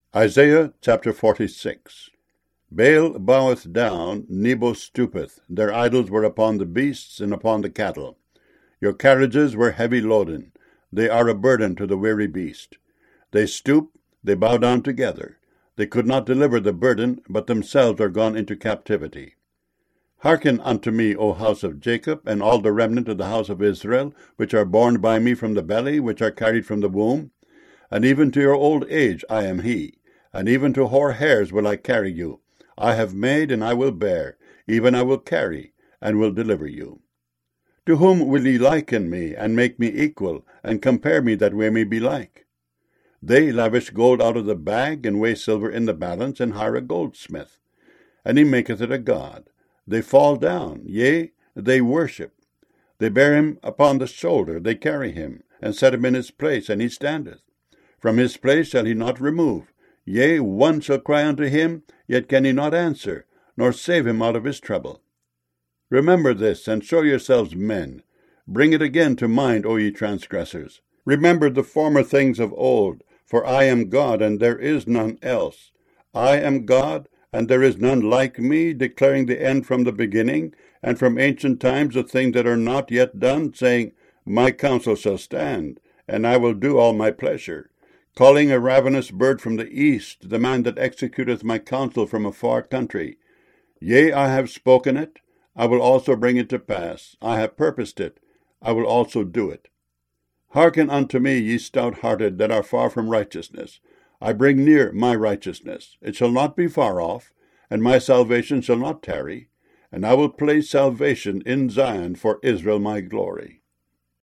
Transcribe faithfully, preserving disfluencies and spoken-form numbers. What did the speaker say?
Isaiah chapter forty-six. Baal boweth down, Nebo stoopeth. Their idols were upon the beasts and upon the cattle. Your carriages were heavy loaden. They are a burden to the weary beast. They stoop, they bow down together. They could not deliver the burden, but themselves are gone into captivity. Hearken unto me, O house of Jacob, and all the remnant of the house of Israel, which are born by me from the belly, which are carried from the womb. And even to your old age I am he, and even to hoar hairs will I carry you. I have made, and I will bear, even I will carry, and will deliver you. To whom will ye liken me, and make me equal, and compare me that we may be like? They lavish gold out of the bag, and weigh silver in the balance, and hire a goldsmith. And he maketh it a god. They fall down, yea, they worship. They bear him upon the shoulder, they carry him, and set him in his place, and he standeth. From his place shall he not remove. Yea, one shall cry unto him, yet can he not answer, nor save him out of his trouble. Remember this, and show yourselves men. Bring it again to mind, O ye transgressors. Remember the former things of old, for I am God, and there is none else. I am God, and there is none like me, declaring the end from the beginning, and from ancient times the things that are not yet done, saying, My counsel shall stand, and I will do all my pleasure. Calling a ravenous bird from the east, the man that executeth my counsel from a far country. Yea, I have spoken it, I will also bring it to pass. I have purposed it, I will also do it. Hearken unto me, ye stout-hearted, that are far from righteousness. I bring near my righteousness. It shall not be far off, and my salvation shall not tarry. And I will place salvation in Zion for Israel my glory.